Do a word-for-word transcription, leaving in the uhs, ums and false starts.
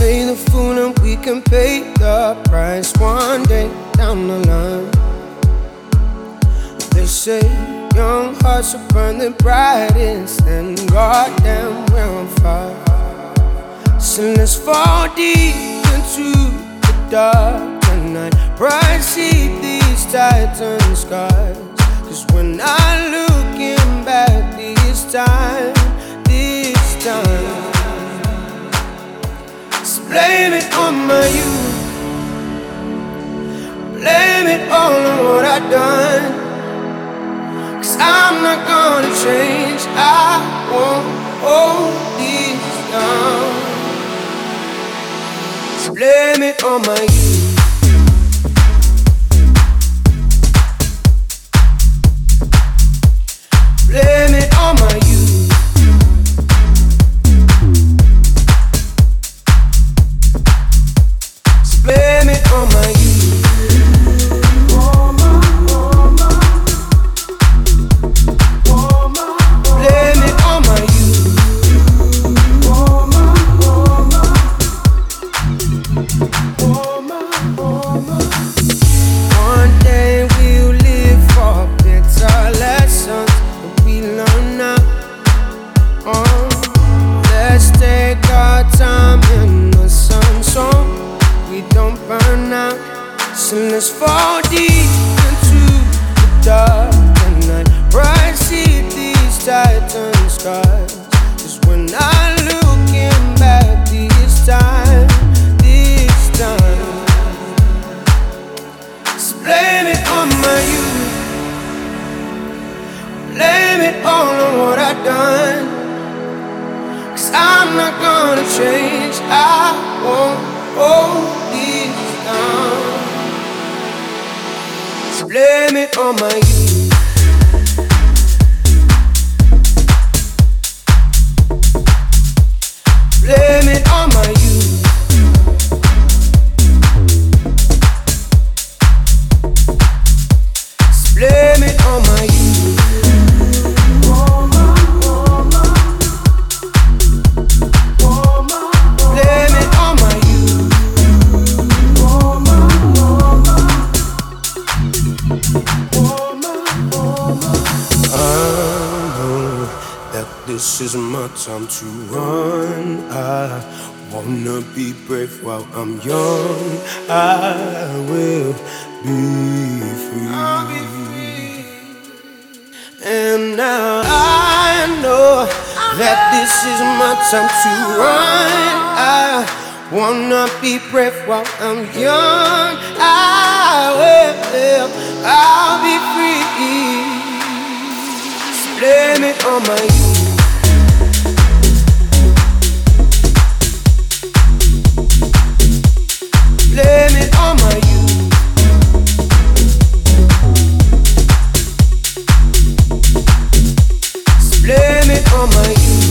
play the fool and we can pay the price one day down the line. They say young hearts will burn the brightest, and goddamn we're on fire. So let's fall deep into the dark tonight. Bright see these titan skies. Cause when I looking back this time, this time, so blame it on my youth, blame it all on what I done. Cause I'm not gonna change, I won't hold this down. So blame it on my youth. Blame it on my youth. So blame it on my youth. Blame it on my youth. One day we'll live for better lessons we learn now. Oh, let's take our time in the sun so we don't burn out. So let's fall deep into the dark tonight. Bright see these titan skies. Cause when I looking back this time, this time, so blame it on my youth. Blame it all on what I done. Cause I'm not gonna change, I won't hold this down. So blame it on my youth. Blame it on my youth. So blame it on my youth. This is my time to run. I wanna be brave while I'm young. I will be free. I'll be free. And now I know that this is my time to run. I wanna be brave while I'm young. I will, I'll be free. So blame it on my youth. Blame it on my youth. So blame it on my youth.